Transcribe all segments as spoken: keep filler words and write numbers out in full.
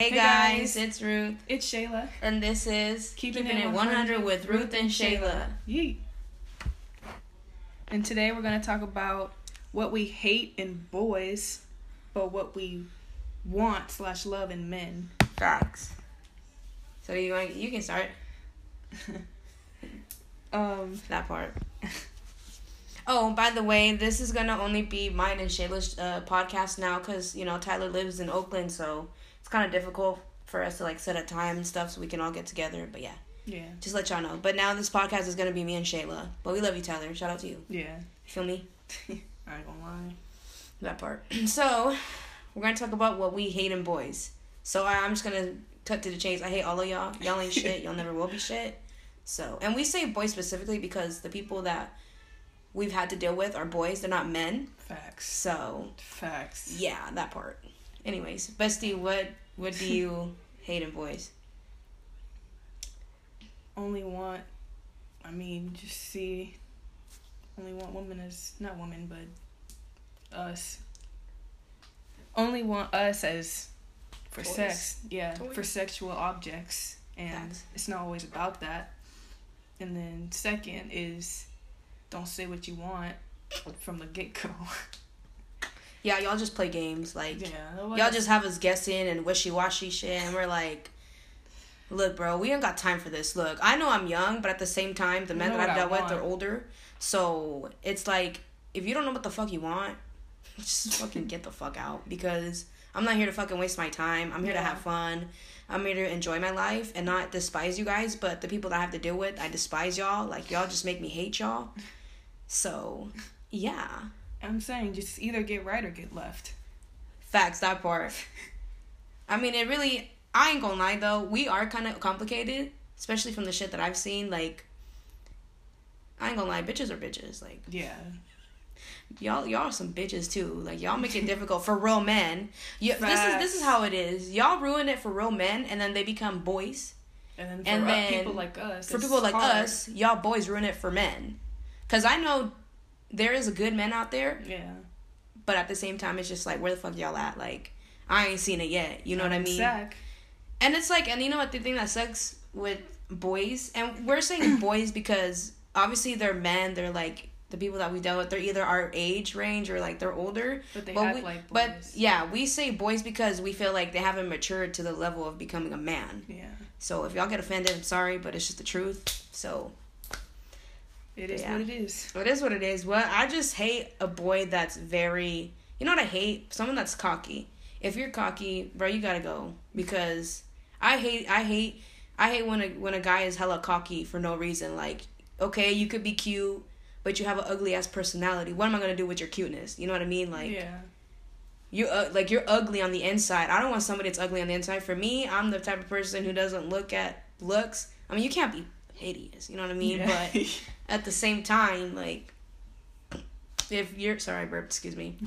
Hey, hey guys, guys, it's Ruth. It's Shayla. And this is Keeping, Keeping It one hundred with Ruth and Shayla. Yeet. And today we're going to talk about what we hate in boys, but what we want slash love in men. Facts. So you want you can start. um, that part. Oh, by the way, this is gonna only be mine and Shayla's uh, podcast now, cause you know Tyler lives in Oakland, so it's kind of difficult for us to like set a time and stuff so we can all get together. But yeah, yeah, just let y'all know. But now this podcast is gonna be me and Shayla. But we love you, Tyler. Shout out to you. Yeah, you feel me? I ain't gonna lie. That part. So we're gonna talk about what we hate in boys. So I, I'm just gonna cut to the chase. I hate all of y'all. Y'all ain't shit. Y'all never will be shit. So, and we say boys specifically because the people that we've had to deal with are boys. They're not men. Facts. So. Facts. Yeah, that part. Anyways, bestie, what what do you hate in boys? Only want, I mean, just see, only want women as, not women, but us. Only want us as, for Toys. sex. Yeah, Toys. For sexual objects. And Facts. It's not always about that. And then second is, don't say what you want from the get-go. Yeah, y'all just play games. Like, yeah, y'all just have us guessing and wishy-washy shit. And we're like, look, bro, we ain't got time for this. Look, I know I'm young, but at the same time, the men that I've dealt with are older. So it's like, if you don't know what the fuck you want, just fucking get the fuck out. Because I'm not here to fucking waste my time. I'm here yeah. to have fun. I'm here to enjoy my life and not despise you guys. But the people that I have to deal with, I despise y'all. Like, y'all just make me hate y'all. So, yeah. I'm saying just either get right or get left. Facts, that part. I mean, it really, I ain't gonna lie though, we are kind of complicated, especially from the shit that I've seen. Like, I ain't gonna lie, bitches are bitches. Like, yeah. Y'all, y'all are some bitches too. Like, y'all make it difficult for real men. You, this is this is how it is. Y'all ruin it for real men, and then they become boys. And then for and then, people like us, for people like hard. us, y'all boys ruin it for men. Cause I know there is a good men out there. Yeah. But at the same time, it's just like, where the fuck y'all at? Like, I ain't seen it yet. You know I'm what I mean? Sack. And it's like, and you know what? The thing that sucks with boys, and we're saying boys because obviously they're men. They're like the people that we dealt with. They're either our age range or like they're older. But they but act we, like boys. But yeah, we say boys because we feel like they haven't matured to the level of becoming a man. Yeah. So if y'all get offended, I'm sorry, but it's just the truth. So. It is yeah. what it is. It is what it is. Well, I just hate a boy that's very... You know what I hate? Someone that's cocky. If you're cocky, bro, you gotta go. Because I hate... I hate... I hate when a when a guy is hella cocky for no reason. Like, okay, you could be cute, but you have an ugly-ass personality. What am I gonna do with your cuteness? You know what I mean? Like... Yeah. You uh, like you're ugly on the inside. I don't want somebody that's ugly on the inside. For me, I'm the type of person who doesn't look at looks. I mean, you can't be hideous. You know what I mean? Yeah. But... At the same time, like, if you're... Sorry, I burped. Excuse me.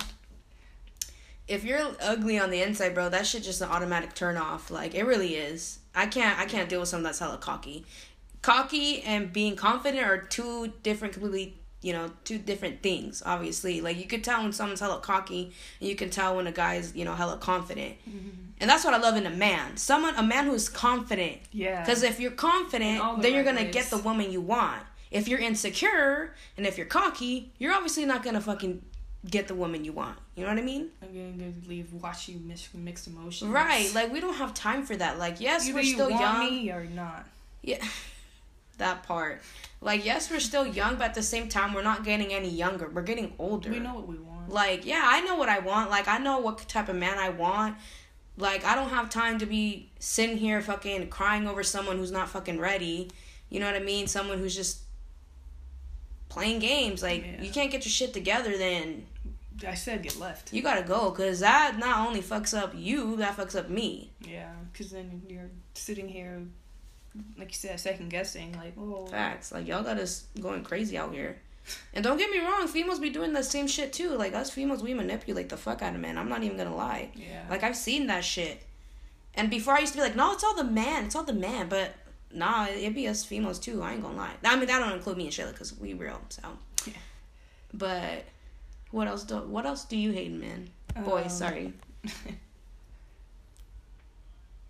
If you're ugly on the inside, bro, that shit just an automatic turn off. Like, it really is. I can't I can't deal with someone that's hella cocky. Cocky and being confident are two different, completely, you know, two different things, obviously. Like, you could tell when someone's hella cocky, and you can tell when a guy's, you know, hella confident. Mm-hmm. And that's what I love in a man. Someone, a man who's confident. Yeah. Because if you're confident, the then you're right going to get the woman you want. If you're insecure and if you're cocky, you're obviously not gonna fucking get the woman you want. You know what I mean? I'm gonna leave watch you mix, mixed emotions. Right. Like, we don't have time for that. Like, yes, Either we're still you want young. Me or not. Yeah. That part. Like, yes, we're still young, but at the same time, we're not getting any younger. We're getting older. We know what we want. Like, yeah, I know what I want. Like, I know what type of man I want. Like, I don't have time to be sitting here fucking crying over someone who's not fucking ready. You know what I mean? Someone who's just playing games. Like, yeah. You can't get your shit together, then I said get left. You gotta go, because that not only fucks up you, that fucks up me. Yeah, because then you're sitting here, like you said, second guessing. Like, oh. Facts. Like, y'all got us going crazy out here. And don't get me wrong, females be doing the same shit too. Like, us females, we manipulate the fuck out of men. I'm not even gonna lie. Yeah. Like, I've seen that shit. And before I used to be like, no, it's all the man. It's all the man. But, nah, it be us females too. I ain't gonna lie. I mean, that don't include me and Shayla, because we real, so. Yeah. But, what else do, what else do you hate in men? Boys, um, sorry.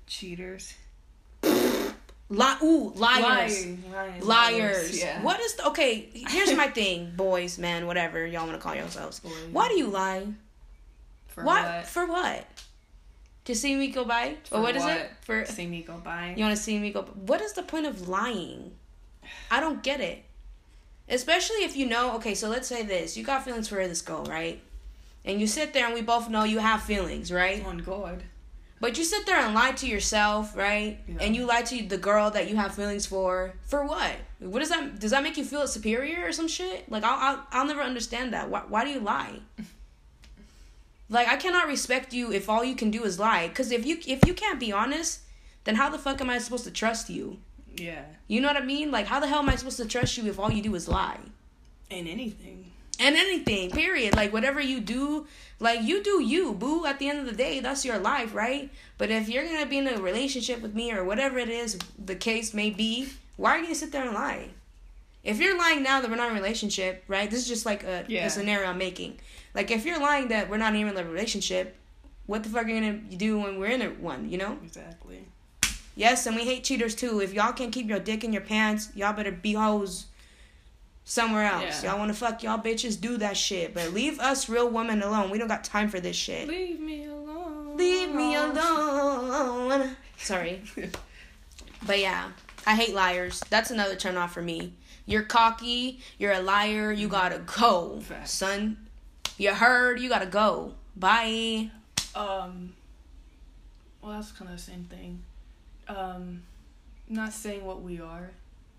Cheaters. Li- ooh, liars. Lying. Lying. Liars. Liars. Yeah. What is the, okay, here's my thing, boys, men, whatever y'all want to call yourselves. Boy. Why do you lie? For what? what? For what? To see me go by? For or what, what is what? it? For see me go by. You want to see me go by? What is the point of lying? I don't get it. Especially if you know, okay, so let's say this. You got feelings for this girl, right? And you sit there and we both know you have feelings, right? On God. But you sit there and lie to yourself, right? Yeah. And you lie to the girl that you have feelings for. For what? What does that? Does that make you feel superior or some shit? Like I'll I'll, I'll never understand that. Why why do you lie? Like I cannot respect you if all you can do is lie. Cause if you if you can't be honest, then how the fuck am I supposed to trust you? Yeah. You know what I mean? Like how the hell am I supposed to trust you if all you do is lie? And anything. And anything, period. Like, whatever you do, like, you do you, boo. At the end of the day, that's your life, right? But if you're going to be in a relationship with me or whatever it is the case may be, why are you going to sit there and lie? If you're lying now that we're not in a relationship, right? This is just like a, yeah. a scenario I'm making. Like, if you're lying that we're not even in a relationship, what the fuck are you going to do when we're in a one, you know? Exactly. Yes, and we hate cheaters, too. If y'all can't keep your dick in your pants, y'all better be hoes somewhere else. Yeah. Y'all want to fuck y'all bitches, do that shit. But leave us real women alone. We don't got time for this shit. Leave me alone. Leave me alone. Sorry. But yeah, I hate liars. That's another turn off for me. You're cocky. You're a liar. You gotta go, Fact. son. You heard. You gotta go. Bye. Um. Well, that's kind of the same thing. Um, not saying what we are.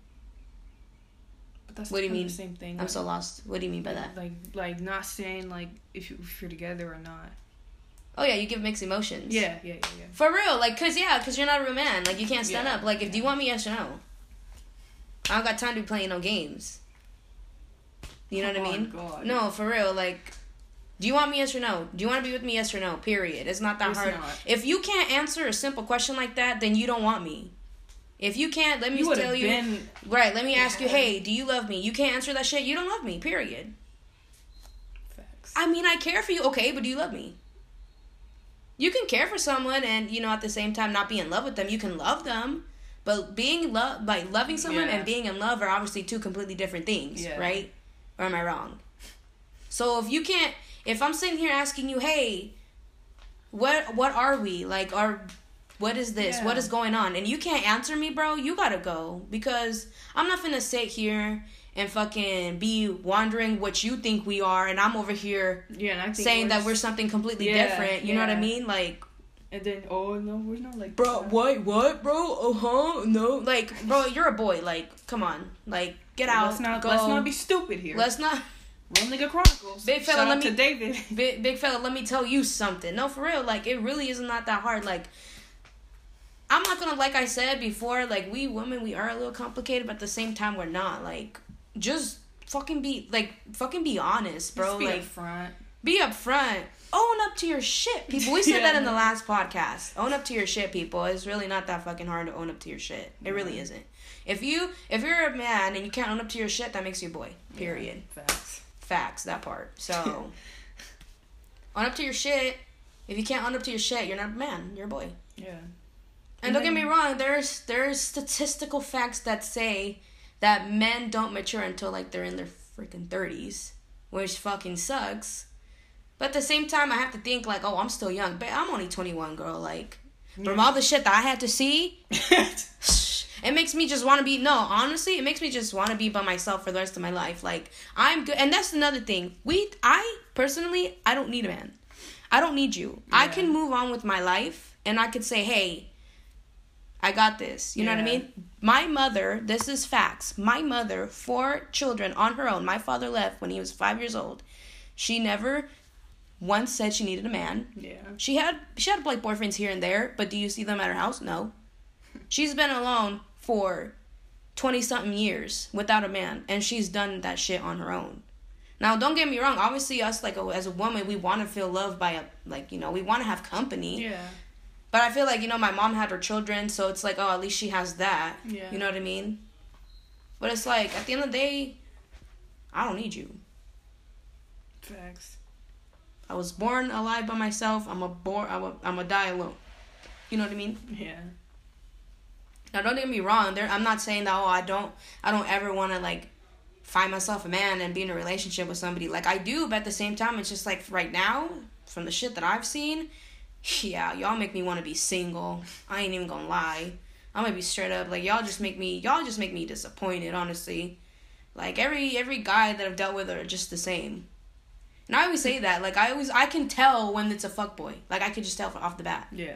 But that's what do you mean? The same thing. I'm like, so lost. What do you mean by that? Like, like not saying like if, you, if you're together or not. Oh yeah, you give mixed emotions. Yeah, yeah, yeah, yeah. For real, like, cause yeah, cause you're not a real man. Like, you can't stand yeah, up. Like, if yeah. do you want me, yes or no? I don't got time to be playing no games. You know Come what I on, mean? God. No, for real. Like, do you want me, yes or no? Do you want to be with me, yes or no? Period. It's not that It's hard. not. If you can't answer a simple question like that, then you don't want me. If you can't, let me you tell you. Been... Right, let me ask yeah. you, hey, do you love me? You can't answer that shit, you don't love me, period. Facts. I mean, I care for you, okay, but do you love me? You can care for someone and, you know, at the same time not be in love with them. You can love them. But being love, like loving someone yeah. and being in love are obviously two completely different things, yeah. right? Or am I wrong? So if you can't, if I'm sitting here asking you, hey, what what are we? Like, are, what is this? Yeah. What is going on? And you can't answer me, bro, you gotta go. Because I'm not finna sit here and fucking be wondering what you think we are, and I'm over here yeah, and I think saying we're that just, we're something completely yeah, different. You yeah. know what I mean? Like, and then oh no, we're not like bro, what, what, bro? Uh huh, no, like, bro, you're a boy. Like, come on, like, get out. Let's not go. let's not be stupid here. Let's not. Real Nigga Chronicles. Big fella, Shout let out me, to David. Big, big fella, let me tell you something. No, for real, like, it really is not that hard. Like, I'm not gonna, like I said before, like, we women, we are a little complicated, but at the same time, we're not. Like, just fucking be, like, fucking be honest, bro. Just be like, upfront. Be upfront. Own up to your shit, people. We said yeah. that in the last podcast. Own up to your shit, people. It's really not that fucking hard to own up to your shit. It really isn't. If you, if you're a man and you can't own up to your shit, that makes you a boy. Period. Yeah, facts. Facts, that part. So, own up to your shit. If you can't own up to your shit, you're not a man. You're a boy. Yeah. And, and don't then, get me wrong. There's there's statistical facts that say that men don't mature until like they're in their freaking thirties, which fucking sucks. But at the same time, I have to think like, oh, I'm still young, but I'm only twenty-one, girl. Like, yeah. From all the shit that I had to see. It makes me just want to be, no, honestly, it makes me just want to be by myself for the rest of my life. Like, I'm good. And that's another thing. We, I, personally, I don't need a man. I don't need you. Yeah. I can move on with my life, and I could say, hey, I got this. You yeah. know what I mean? My mother, this is facts. My mother, four children on her own. My father left when he was five years old. She never once said she needed a man. Yeah. She had, she had like boyfriends here and there, but do you see them at her house? No. She's been alone for twenty-something years without a man, and she's done that shit on her own. Now, don't get me wrong. Obviously, us, like, as a woman, we want to feel loved by, a, like, you know, we want to have company. Yeah. But I feel like, you know, my mom had her children, so it's like, oh, at least she has that. Yeah. You know what I mean? But it's like, at the end of the day, I don't need you. Facts. I was born alive by myself. I'm a born. I'm a, I'm a die alone. You know what I mean? Yeah. Now, don't get me wrong. There, I'm not saying that. Oh, I don't. I don't ever want to like find myself a man and be in a relationship with somebody. Like I do, but at the same time, it's just like right now, from the shit that I've seen, yeah, y'all make me want to be single. I ain't even gonna lie. I'm gonna be straight up. Like y'all just make me. Y'all just make me disappointed. Honestly, like every every guy that I've dealt with are just the same. And I always say that. Like I always, I can tell when it's a fuckboy. Like I could just tell off the bat. Yeah.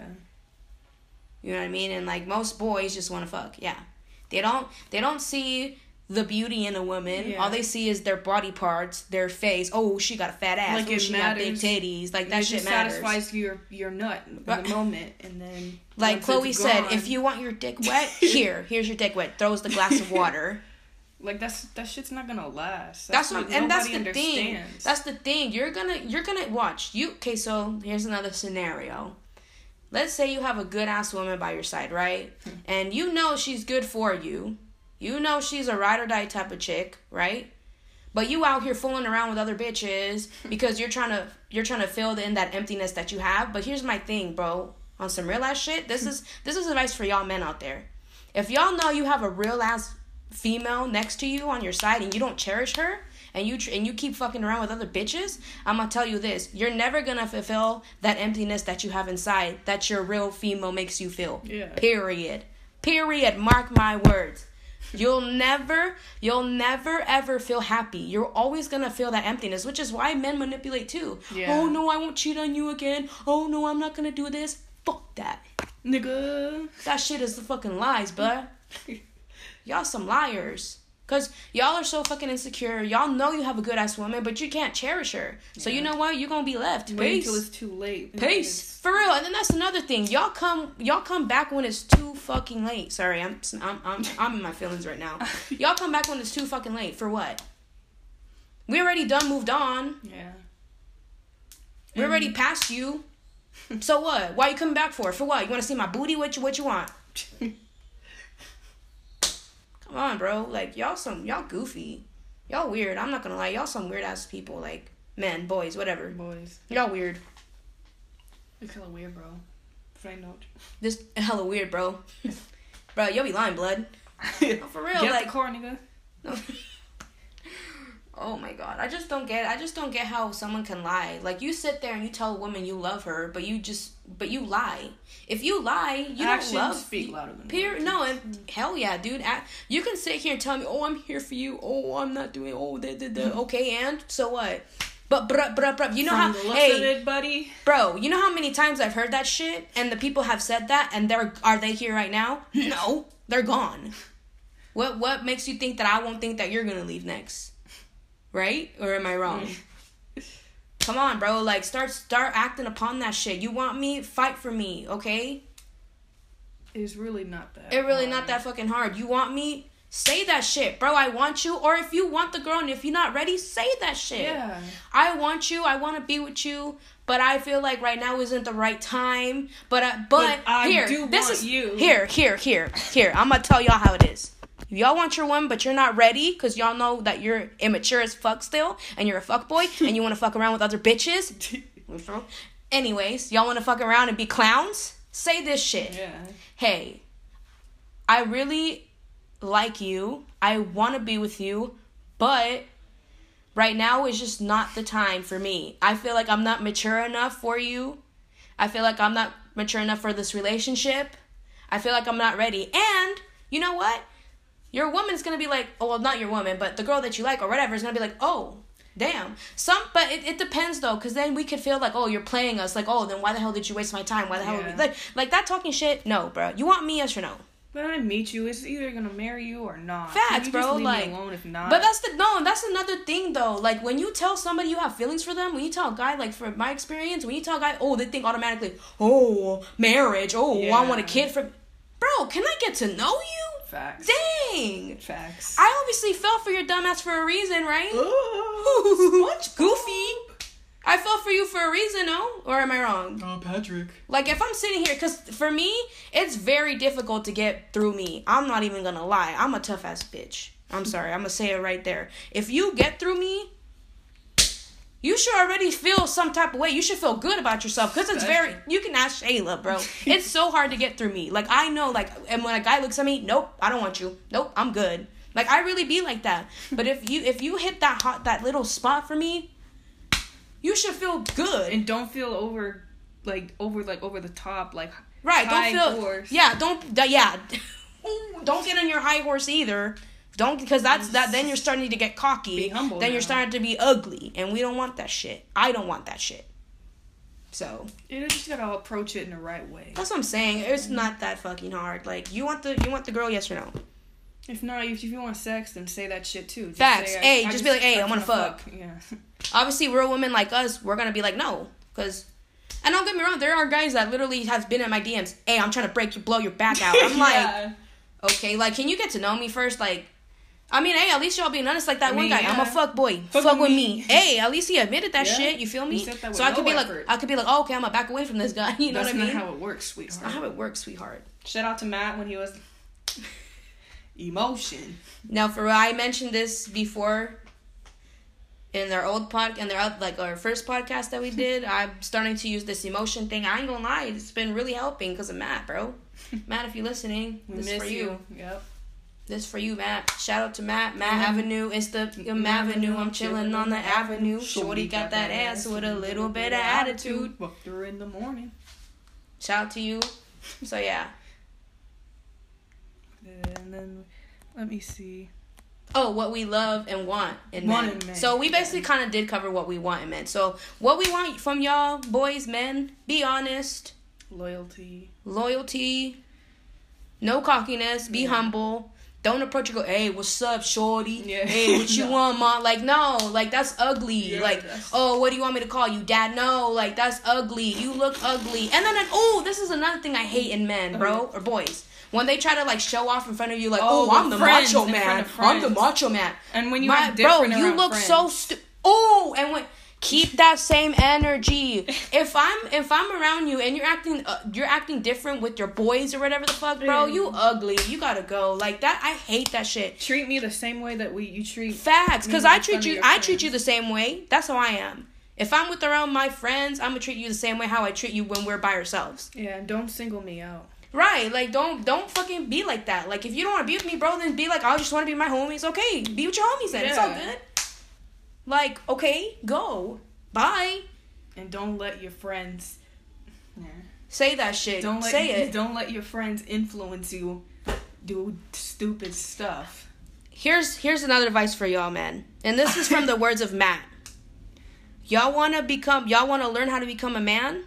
You know what I mean? And like most boys just want to fuck. Yeah. They don't they don't see the beauty in a woman. Yeah. All they see is their body parts, their face. Oh, she got a fat ass. Like oh, it she matters. got big titties. Like that it shit just matters. satisfies your your nut in the moment, and then like Chloe said, if you want your dick wet, here, here's your dick wet. Throws the glass of water. Like that's that shit's not gonna last. That's, that's what, what and that's the understands. thing. That's the thing. You're gonna you're gonna watch you. Okay, so here's another scenario. Let's say you have a good ass woman by your side, right? And you know she's good for you. You know she's a ride or die type of chick, right? But you out here fooling around with other bitches because you're trying to you're trying to fill in that emptiness that you have. But here's my thing, bro. On some real ass shit, this is this is advice for y'all men out there. If y'all know you have a real ass female next to you on your side and you don't cherish her, and you tr- and you keep fucking around with other bitches, I'm gonna tell you this. You're never gonna fulfill that emptiness that you have inside that your real female makes you feel. Yeah. Period. Period. Mark my words. You'll never, you'll never ever feel happy. You're always gonna feel that emptiness, which is why men manipulate too. Yeah. Oh no, I won't cheat on you again. Oh no, I'm not gonna do this. Fuck that. Nigga. That shit is the fucking lies, bruh. Y'all some liars. Because y'all are so fucking insecure. Y'all know you have a good-ass woman, but you can't cherish her. So yeah. You know what? You're going to be left. Peace. Wait until it's too late. Peace. For real. And then that's another thing. Y'all come y'all come back when it's too fucking late. Sorry, I'm I'm I'm, I'm in my feelings right now. Y'all come back when it's too fucking late. For what? We already done moved on. Yeah. We already past you. So what? Why you coming back for? For what? You want to see my booty? What you, what you want? Come on, bro. Like, y'all some, y'all goofy. Y'all weird. I'm not gonna lie. Y'all some weird-ass people. Like, men, boys, whatever. Boys. Y'all weird. It's hella weird, bro. Side note. This hella weird, bro. Bro, y'all be lying, blood. No, for real. Get like, the car, nigga. No. Oh, my God. I just don't get I just don't get how someone can lie. Like, you sit there and you tell a woman you love her, but you just, but you lie. If you lie, you Actions don't love. speak louder than Period. words. No, and hell yeah, dude. You can sit here and tell me, oh, I'm here for you. Oh, I'm not doing. Oh, da da da. Okay, and so what? But bruh, bruh, bruh. You know From how? The looks hey, of it, buddy. Bro, you know how many times I've heard that shit, and the people have said that, and they're are they here right now? No, they're gone. What what makes you think that I won't think that you're gonna leave next? Right? Or am I wrong? Come on, bro. Like, start start acting upon that shit. You want me? Fight for me, okay? It's really not that It really hard. not that fucking hard. You want me? Say that shit. Bro, I want you. Or if you want the girl and if you're not ready, say that shit. Yeah. I want you. I want to be with you. But I feel like right now isn't the right time. But, uh, but, but I here, do this want is, you. Here, here, here, here. I'm going to tell y'all how it is. If y'all want your one, but you're not ready because y'all know that you're immature as fuck still and you're a fuck boy and you want to fuck around with other bitches. Anyways, y'all want to fuck around and be clowns? Say this shit. Yeah. Hey, I really like you. I want to be with you, but right now is just not the time for me. I feel like I'm not mature enough for you. I feel like I'm not mature enough for this relationship. I feel like I'm not ready. And you know what? Your woman's going to be like, oh, well, not your woman, but the girl that you like or whatever is going to be like, oh, damn. Some, but it, it depends, though, because then we could feel like, oh, you're playing us. Like, oh, then why the hell did you waste my time? Why the hell? Yeah. Like, like that talking shit? No, bro. You want me, yes or no? When I meet you, it's either going to marry you or not. Facts, you bro. Just leave like, me alone if not. But that's the, no, that's another thing, though. Like, when you tell somebody you have feelings for them, when you tell a guy, like, from my experience, when you tell a guy, oh, they think automatically, oh, marriage, oh, yeah. I want a kid from... Bro, can I get to know you? Facts. Dang. Facts. I obviously fell for your dumbass for a reason, right? Ooh, Goofy. I fell for you for a reason, no? Or am I wrong? Oh, Patrick. Like, if I'm sitting here, because for me, it's very difficult to get through me. I'm not even going to lie. I'm a tough-ass bitch. I'm sorry. I'm going to say it right there. If you get through me, you should already feel some type of way. You should feel good about yourself because it's very, you can ask Shayla, bro. It's so hard to get through me. Like, I know, like, and when a guy looks at me, nope, I don't want you. Nope, I'm good. Like, I really be like that. But if you if you hit that hot, that little spot for me, you should feel good. And don't feel over, like, over, like, over the top, like, right, high don't feel, horse. yeah, don't, yeah, don't get on your high horse either. Don't, because that's that. Then you're starting to get cocky. Be humble. Then now. you're starting to be ugly, and we don't want that shit. I don't want that shit. So you just gotta approach it in the right way. That's what I'm saying. It's not that fucking hard. Like, you want the you want the girl, yes or no? If not, if you want sex, then say that shit too. Just Facts. Say, hey, I, just, I be like, hey, I, I want to fuck. fuck. Yeah. Obviously, real women like us, we're gonna be like, no, because. And don't get me wrong, there are guys that literally have been in my D Ms. Hey, I'm trying to break you, blow your back out. I'm yeah. like, okay, like, can you get to know me first? Like, I mean, hey, at least y'all being honest like that I one mean, guy. yeah. I'm a fuck boy. Fuck, fuck with me. me. Hey, at least he admitted that yeah. shit. You feel me? So I no could be effort. like, I could be like, oh, okay, I'm gonna back away from this guy. You know That's what I mean? That's not how it works, sweetheart. That's not how it works, sweetheart. Shout out to Matt when he was emotion. Now, for I mentioned this before in their old pod, in their like our first podcast that we did. I'm starting to use this emotion thing. I ain't gonna lie, it's been really helping because of Matt, bro. Matt, if you're listening, we this miss is for you. you. Yep. This for you, Matt. Shout out to Matt. Matt Mm-hmm. Avenue. It's the um, Avenue. I'm chilling on the Avenue. Shorty got that ass with a little bit of attitude. Fucked her in the morning. Shout out to you. So, yeah. And then, let me see. Oh, what we love and want in want men. in men. So, we basically kind of did cover what we want in men. So, what we want from y'all, boys, men, be honest. Loyalty. Loyalty. No cockiness. Be yeah. humble. Don't approach you go, hey, what's up, shorty? Yeah. Hey, what you no. want, mom? Like, no. Like, that's ugly. Yeah, like, that's... oh, what do you want me to call you? Dad? No. Like, that's ugly. You look ugly. And then, oh, this is another thing I hate in men, bro. Or boys. When they try to, like, show off in front of you, like, oh, oh I'm the friends, macho man. I'm the macho man. And when you My, have different bro, you look friends. so stupid. Oh, and when... Keep that same energy. If I'm if I'm around you and you're acting uh, you're acting different with your boys or whatever the fuck, bro, you ugly. You gotta go. Like that. I hate that shit. Treat me the same way that we you treat facts. Because I treat you. I treat you the same way. That's how I am. If I'm with around my friends, I'm gonna treat you the same way how I treat you when we're by ourselves. Yeah, don't single me out. Right, like don't don't fucking be like that. Like if you don't want to be with me, bro, then be like, I just want to be with my homies. Okay, be with your homies then. Yeah. It's all good. Like, okay, go. Bye. And don't let your friends... Yeah. Say that shit. Don't let, Say it. Don't let your friends influence you do stupid stuff. Here's here's another advice for y'all, man. And this is from the words of Matt. Y'all want to become... Y'all want to learn how to become a man?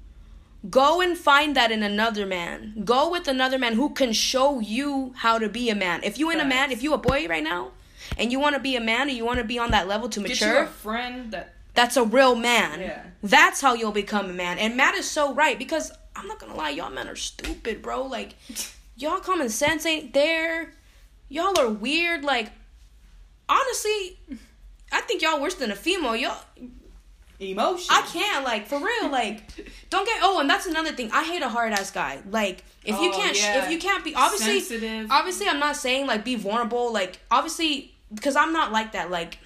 Go and find that in another man. Go with another man who can show you how to be a man. If you in a man, if you a boy right now, and you want to be a man, and you want to be on that level to mature, get you a friend that that's a real man. Yeah. That's how you'll become a man. And Matt is so right because I'm not gonna lie, y'all men are stupid, bro. Like, y'all common sense ain't there. Y'all are weird. Like, honestly, I think y'all worse than a female. Y'all emotion. I can't, like, for real, like, don't get. Oh, and that's another thing. I hate a hard ass guy. Like, if you oh, can't, yeah. if you can't be obviously, sensitive. Obviously, I'm not saying like be vulnerable. Like, obviously, because I'm not like that. Like,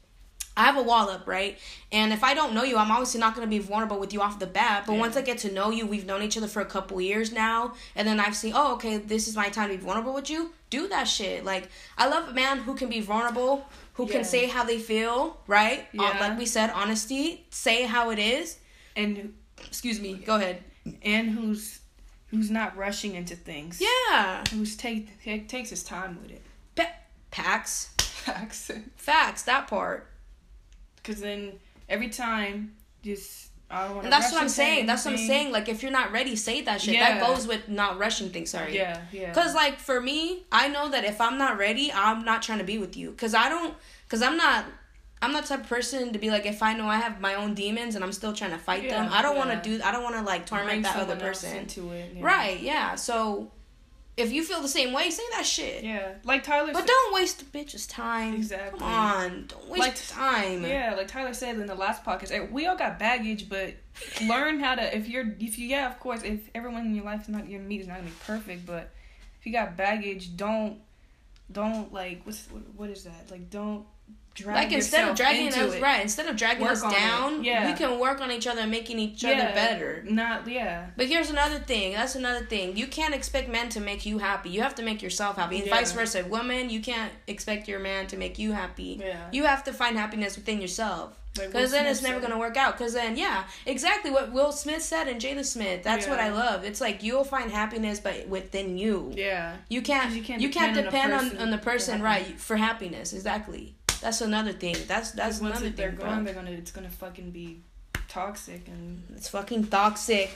I have a wall up, right? And if I don't know you, I'm obviously not going to be vulnerable with you off the bat. But yeah. once I get to know you, we've known each other for a couple years now. And then I've seen, oh, okay, this is my time to be vulnerable with you. Do that shit. Like, I love a man who can be vulnerable, who yeah. can say how they feel, right? Yeah. Uh, like we said, honesty. Say how it is. And, excuse me, go ahead. And who's who's not rushing into things. Yeah. Who's take, take takes his time with it. Pa- Packs. Facts. Facts, that part. Because then every time, just, I don't want to And that's rush what I'm saying. anything. That's what I'm saying. Like, if you're not ready, say that shit. Yeah. That goes with not rushing things, sorry. Yeah, yeah. Because, like, for me, I know that if I'm not ready, I'm not trying to be with you. Because I don't, because I'm not, I'm not the type of person to be like, if I know I have my own demons and I'm still trying to fight yeah, them, I don't yeah. want to do, I don't want to, like, torment Bring that other someone else person. into it. Yeah. Right, yeah. So, if you feel the same way, say that shit. Yeah, like Tyler But said, don't waste the bitch's time. Exactly. Come on, don't waste like, time. Yeah, like Tyler said in the last podcast, we all got baggage, but learn how to. If you're, if you, yeah, of course, if everyone in your life is not your meet is not gonna be perfect, but if you got baggage, don't, don't like what's what, what is that? Like don't drag like instead of dragging into us it. right, instead of dragging Work us on down, it. Yeah. we can work on each other and making each yeah. other better. Not yeah. But here's another thing. That's another thing. You can't expect men to make you happy. You have to make yourself happy. And Yeah. vice versa. Woman, you can't expect your man to make you happy. Yeah. You have to find happiness within yourself. Like Will Because then Smith it's never said. going to work out. Because then, yeah, exactly what Will Smith said and Jada Smith. That's Yeah. what I love. It's like you'll find happiness but within you. Yeah. You can't, 'Cause you you can't, can't depend, depend on a on, person on the for person, happiness. right, for happiness. Exactly. That's another thing. That's that's Once another it- they're thing, bro. gone, they're gonna. It's gonna fucking be toxic and. It's fucking toxic.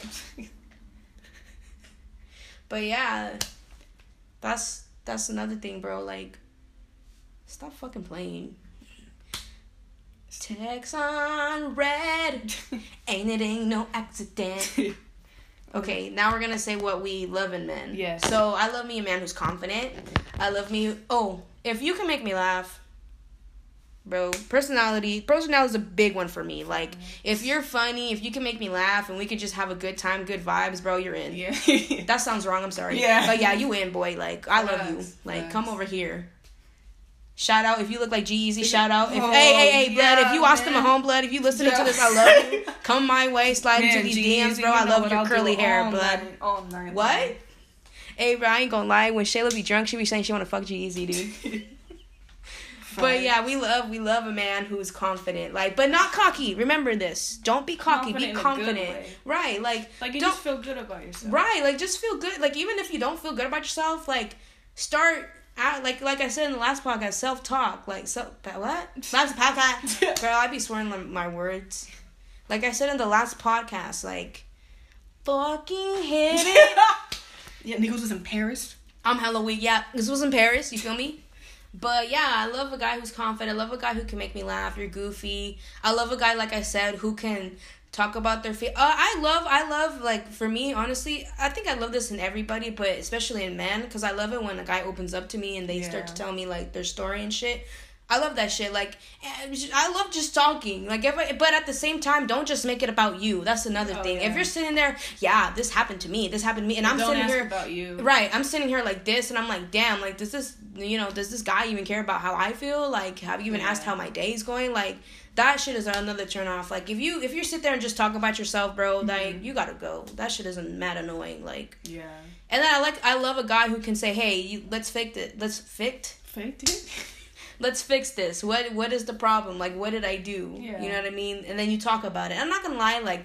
But yeah, that's that's another thing, bro. Like, stop fucking playing. Text on red. Ain't it ain't no accident. Okay, now we're gonna say what we love in men. Yes. So I love me a man who's confident. I love me. Oh, if you can make me laugh, bro. Personality. Personality is a big one for me. Like, if you're funny, if you can make me laugh, and we could just have a good time, good vibes, bro, you're in. Yeah. That sounds wrong. I'm sorry. Yeah. But yeah, you in, boy. Like, I love you. Facts, Like, facts. come over here. Shout out if you look like G-Eazy. Shout out. If, Oh, hey, hey, hey, blood. yeah, If you Austin man. Mahone, blood. If you listening Yeah. to this, I love you. Come my way. Slide into Man, these G-Eazy, D Ms, bro. you I know love what your I'll do curly hair, all blood. night, all night. What? Hey, bro, I ain't gonna lie. When Shayla be drunk, she be saying she wanna fuck G-Eazy, dude. But yeah, we love we love a man who's confident, like, but not cocky. Remember this. Don't be cocky. Confident in be a good confident. way. Right, like, Like you don't just feel good about yourself. right, like just feel good. Like even if you don't feel good about yourself, like start out like like I said in the last podcast, self talk. Like so what? Last podcast, girl, I be swearing my- my words. Like I said in the last podcast, like fucking hit it. Yeah, niggas was in Paris. I'm hella weak. Yeah, this was in Paris. You feel me? But yeah, I love a guy who's confident. I love a guy who can make me laugh. You're goofy. I love a guy, like I said, who can talk about their fe- uh, I love, I love, like, for me, honestly, I think I love this in everybody, but especially in men, because I love it when a guy opens up to me and they Yeah. start to tell me, like, their story and shit. I love that shit. Like, I love just talking. Like, if I, but at the same time, don't just make it about you. That's another Oh, thing. yeah. If you're sitting there, yeah, this happened to me. This happened to me, and I'm Don't sitting ask here about you. right. I'm sitting here like this, and I'm like, damn. Like, does this, you know, does this guy even care about how I feel? Like, have you even Yeah. asked how my day's going? Like, that shit is another turn off. Like, if you if you sit there and just talk about yourself, bro, Mm-hmm. like you gotta go. That shit isn't mad annoying. Like, Yeah. and then I like I love a guy who can say, hey, you, let's fix it. Let's fix. Faked it. Let's fix this. What what is the problem? Like, what did I do? Yeah. You know what I mean? And then you talk about it. I'm not gonna lie, like,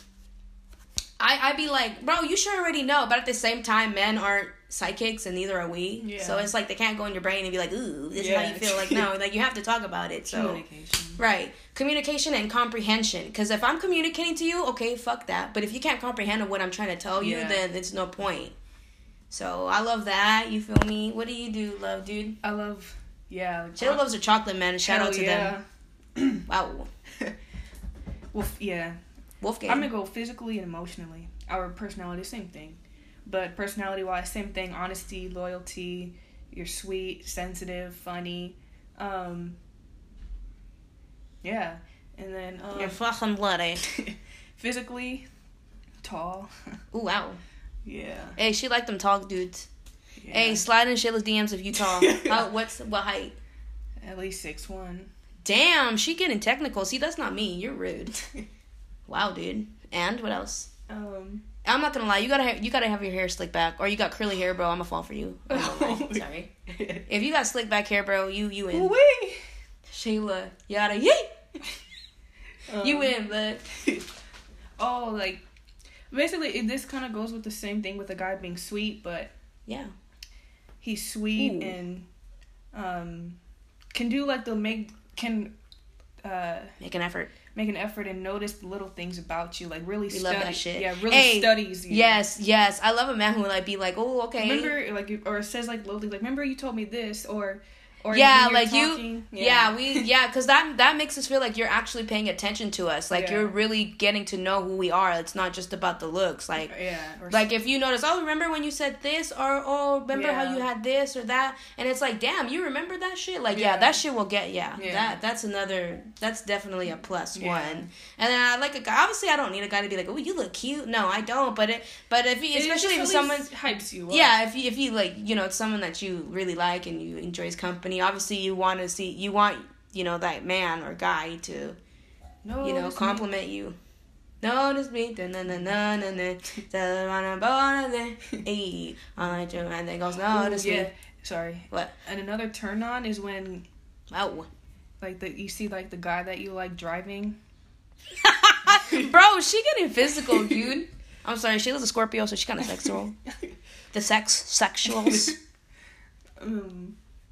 I I be like, bro, you should already know. But at the same time, men aren't psychics, and neither are we. Yeah. So it's like they can't go in your brain and be like, ooh, this Yeah. is how you feel. Like, no, like you have to talk about it. So Communication. right, communication and comprehension. Because if I'm communicating to you, okay, fuck that. But if you can't comprehend what I'm trying to tell you, Yeah. then it's no point. So I love that. You feel me? What do you do, love, dude? I love. Yeah. Like, Shayla loves her chocolate, man. Shout hell out to yeah. them. Wow. Well, f- yeah. Wolfgang. I'm gonna go physically and emotionally. Our personality, same thing. But personality wise, same thing. Honesty, loyalty. You're sweet, sensitive, funny. Um. Yeah, and then um, You're fucking bloody. physically, tall. Ooh, wow. Yeah. Hey, she like them tall dudes. yeah. Hey, slide in Shayla's D Ms if you tall. How, what's what height? At least six one. Damn, she getting technical. See, that's not me. You're rude. Wow, dude. And what else? Um. I'm not gonna lie. You gotta ha- you gotta have your hair slicked back, or you got curly hair, bro. I'm gonna fall for you. I'm not gonna lie. Sorry. If you got slick back hair, bro, you you in. Wee. Shayla, yada yay. Um, You win, but Oh, like basically, it, this kind of goes with the same thing with a guy being sweet, but yeah. he's sweet Ooh. and um can do like the make can uh Make an effort. make an effort and notice the little things about you, like really We study. love that shit. Yeah, really Hey, studies you. Yes, yes. I love a man who would like be like, oh, okay. Remember, like, or says like lowly, like, remember you told me this, or or Yeah, when you're like you- talking, Yeah, we yeah, because that that makes us feel like you're actually paying attention to us. Like Yeah. you're really getting to know who we are. It's not just about the looks. Like yeah, or like if you notice, oh, remember when you said this, or oh, remember how Yeah. you had this or that, and it's like, damn, you remember that shit. Like yeah, Yeah. that shit will get yeah. Yeah. That that's another that's definitely a plus Yeah. one. And then I like a guy. Obviously, I don't need a guy to be like, oh, you look cute. No, I don't. But it but if he, It especially just if at someone's least hypes you up. yeah, if you, if you like, you know, it's someone that you really like and you enjoy his company. Obviously, you want to see, you want you know, that man or guy to, no, you know, compliment you. Notice me, na na na na na na, hey, and then it goes, notice Ooh, yeah. me. Sorry. What? And another turn on is when, Oh. like the you see like the guy that you like driving. Bro, she getting physical, dude. I'm sorry, Shayla's a Scorpio, so she's kind of sexual. The sex sexuals. um.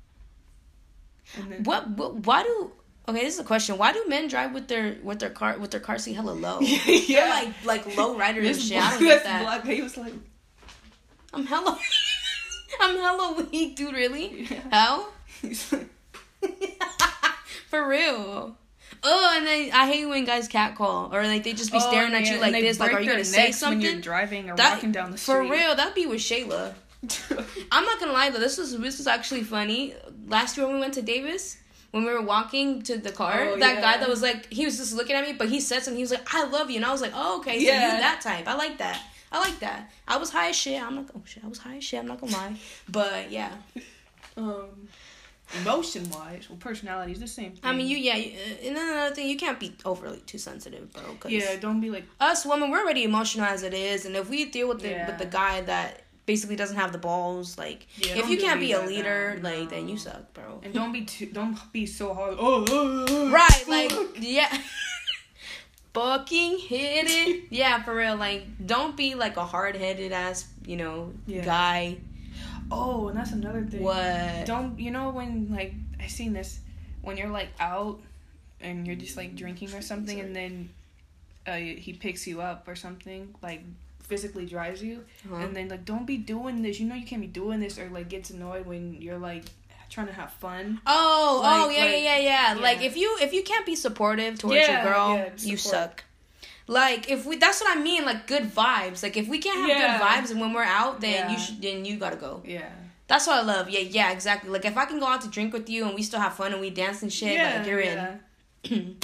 And then, What, what? Why do? Okay, this is a question. Why do men drive with their with their car with their car seat hella low? yeah. They're like like low riders and This shit. I don't black, get this that. black guy, he was like, I'm hella. I'm hella weak, dude. Really? Yeah. How? he's like, For real. Oh, and then I hate when guys catcall or like they just be staring oh, at yeah, you like and they this. Like, break are you their gonna say necks something? when you're driving or That- walking down the street? For real, that'd be with Shayla. I'm not gonna lie though, this was this is actually funny. Last year when we went to Davis, when we were walking to the car, Oh, that yeah. guy that was like, he was just looking at me, but he said something. He was like, "I love you," and I was like, "Oh, okay, so Yeah. you that type. I like that. I like that." I was high as shit. I'm not. Oh shit, I was high as shit. I'm not gonna lie, but yeah. Um, emotion wise, well, personality is the same thing. I mean, you yeah, you, uh, and then another thing, you can't be overly too sensitive, bro. Cause Yeah, don't be like. us women, we're already emotional as it is, and if we deal with the Yeah. with the guy that basically doesn't have the balls, like Yeah, if don't you do can't me be a that leader, down, like then no. you suck, bro. And don't be too. Don't be so hard. Oh, oh, oh, Right, fuck. like yeah. Fucking hit it. Yeah, for real. Like, don't be like a hard headed ass, you know, Yeah. guy. Oh, and that's another thing. What? Don't you know when like I seen this when you're like out and you're just like drinking or something Sorry. and then uh, he picks you up or something like physically drives you Uh-huh. and then like don't be doing this. You know you can't be doing this or like gets annoyed when you're like trying to have fun. Oh, Like- oh, yeah, like- yeah, yeah, yeah. yeah. Like if you if you can't be supportive towards Yeah, your girl, yeah, you support. suck. Like if we, that's what I mean. Like good vibes. Like if we can't have Yeah. good vibes, and when we're out, then Yeah. you should, then you gotta go. Yeah. That's what I love. Yeah, yeah, exactly. Like if I can go out to drink with you and we still have fun and we dance and shit, yeah, like you're yeah. in.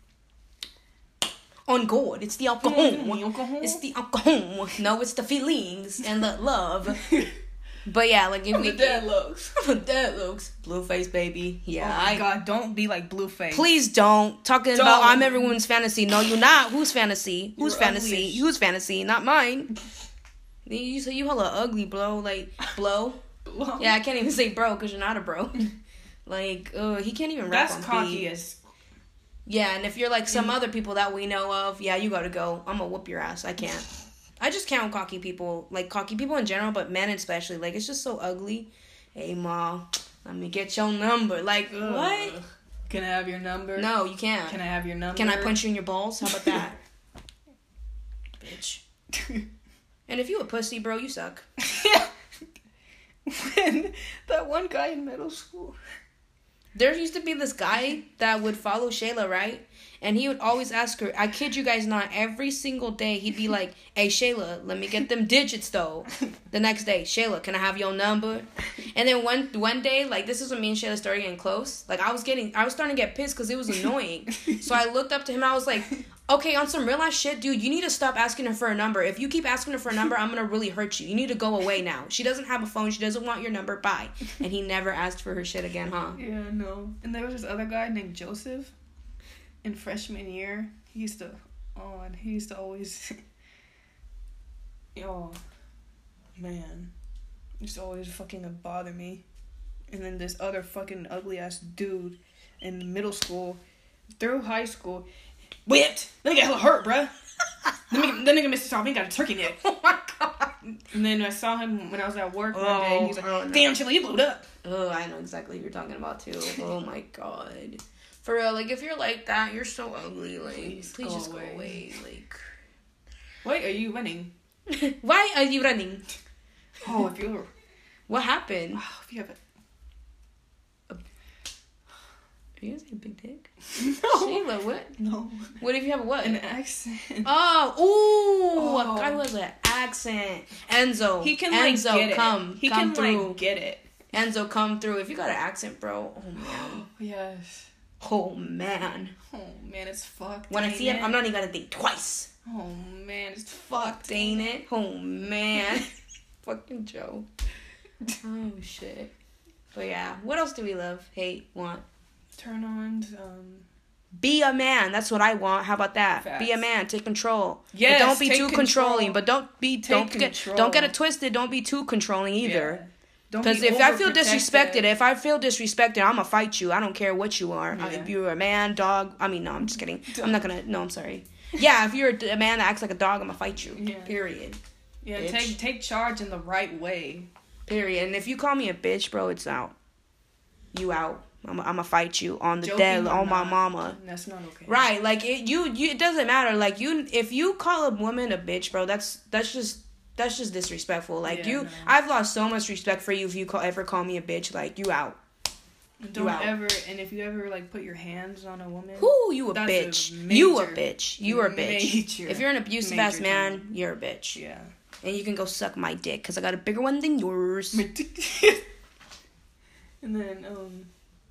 On God, it's the alcohol. Mm, alcohol. It's the alcohol. No, it's the feelings and the love. But yeah, like if we Dead looks. dead looks, blue face baby. Yeah, Oh my I. god, don't be like Blueface. Please don't talking Don't. about I'm everyone's fantasy. No, you're not. Whose fantasy? Whose You're fantasy? ugly as- Whose fantasy? Not mine. You say you hella ugly, bro. Like blow. Yeah, I can't even say bro because you're not a bro. Like, uh, he can't even rap That's on cocky beat. as. Yeah, and if you're like some other people that we know of, yeah, you gotta go. I'm gonna whoop your ass. I can't. I just can't with cocky people. Like, cocky people in general, but men especially. Like, it's just so ugly. Hey, ma, let me get your number. Like, Ugh. what? Can I have your number? No, you can't. Can I have your number? Can I punch you in your balls? How about that? Bitch. And if you a pussy, bro, you suck. When that one guy in middle school. There used to be this guy that would follow Shayla, right? And he would always ask her, I kid you guys not, every single day, he'd be like, hey, Shayla, let me get them digits, though. The next day, Shayla, can I have your number? And then one one day, like, this is when me and Shayla started getting close. Like, I was getting, I was starting to get pissed because it was annoying. So I looked up to him, and I was like, okay, on some real life shit, dude, you need to stop asking her for a number. If you keep asking her for a number, I'm going to really hurt you. You need to go away now. She doesn't have a phone. She doesn't want your number. Bye. And he never asked for her shit again, huh? Yeah, no. And there was this other guy named Joseph. In freshman year, he used to, oh, and he used to always, oh, man, he used to always fucking bother me. And then this other fucking ugly ass dude in middle school, through high school, whipped. That nigga hella hurt, bruh. That nigga, that nigga missed his off. He got a turkey neck. Oh my god. And then I saw him when I was at work one Oh, day. And he's like, oh, no. damn, Chili, you blew it up. Oh, I know exactly who you're talking about too. Oh my god. For real, like if you're like that, you're so ugly. Like, please, Please go just away. go away. Like, Wait, are you running? why are you running? Oh, if you're, What happened? oh, if you have a, Are you gonna say big dick? no. Sheila, what? No. What if you have a what? An accent. Oh, ooh, Oh. a guy with an accent. Enzo, He can like Enzo, get it. come, He come can through. like get it. Enzo, come through. If you got an accent, bro, oh man, Yes. oh man. Oh man, it's fucked. When I ain't see him, it? I'm not even gonna think twice. Oh man, it's fucked. Ain't it? Oh man. Fucking Joe. Oh shit. But yeah, what else do we love, hate, want? turn-ons. Um, Be a man. That's what I want. How about that? Facts. Be a man. Take control. Yes, But don't be take too control. controlling. But don't be. Take don't get. control. Don't get it twisted. Don't be too controlling either. yeah. Don't Because be if I feel overprotective. disrespected, if I feel disrespected, I'm gonna fight you. I don't care what you are. Yeah. If you're a man, dog. I mean, no, I'm just kidding. I'm not gonna. No, I'm sorry. Yeah, if you're a man that acts like a dog, I'm gonna fight you. Yeah. Period. Yeah, bitch. take take charge in the right way. Period. And if you call me a bitch, bro, it's out. You out. I'm gonna fight you on the Joking dead, or on my not, mama. That's not okay. Right, like it. You, you. It doesn't matter. Like you, if you call a woman a bitch, bro, that's that's just that's just disrespectful. Like Yeah, you, no. I've lost so much respect for you. If you call, ever call me a bitch, like you out. Don't out. ever, and if you ever like put your hands on a woman, Who you a That's a bitch? major- you a bitch. You are a bitch. major- If you're an abusive major ass man, turn. you're a bitch. yeah. And you can go suck my dick because I got a bigger one than yours. And then, um,